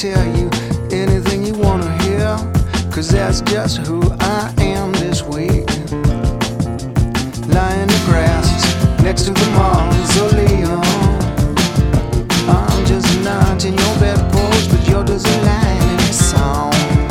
tell you anything you wanna hear, 'cause that's just who I am this week. Lying in the grass next to the mausoleum. I'm just not in your bedpost, but you're just a line in this song.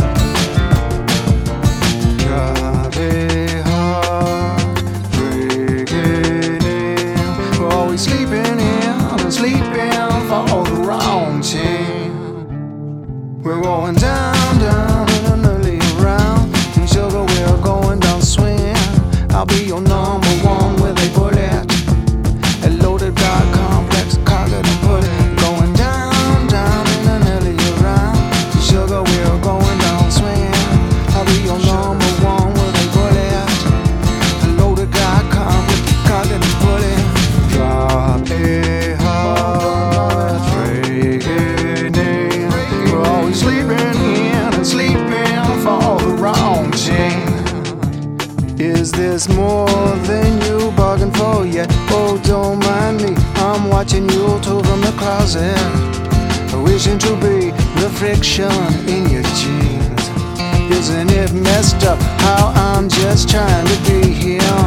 Sleeping in and sleeping for the wrong team. We're going down, down and early around. And sugar, we're going down swinging. I'll be your number one with a bullet. A loaded God complex, cocked and put it. Going down, down and early around. And sugar, we're going down swinging. I'll be your number one with a bullet. A loaded God complex, cocked and put it. Drop a heart, breaking. We're always sleeping in and sleeping for the wrong team. Is this more than you bargained for yet? Oh, don't mind me, I'm watching you too from the closet, wishing to be the friction in your jeans. Isn't it messed up how I'm just trying to be here?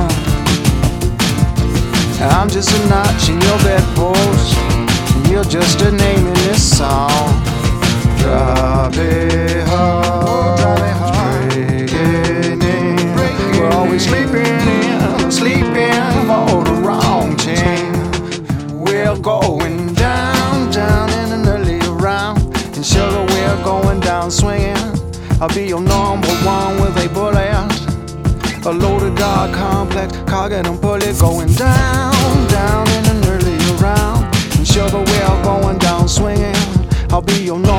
I'm just a notch in your bedpost, you're just a name in this song. Drop a heart, breaking. We're always sleeping in, sleeping for the wrong team. We're going down, down in an early round. And sugar, we're going down swinging. I'll be your number one with a bullet. A loaded God complex, cock it and pull it. Going down, down in an early round. And sugar, we're going down swinging. I'll be your number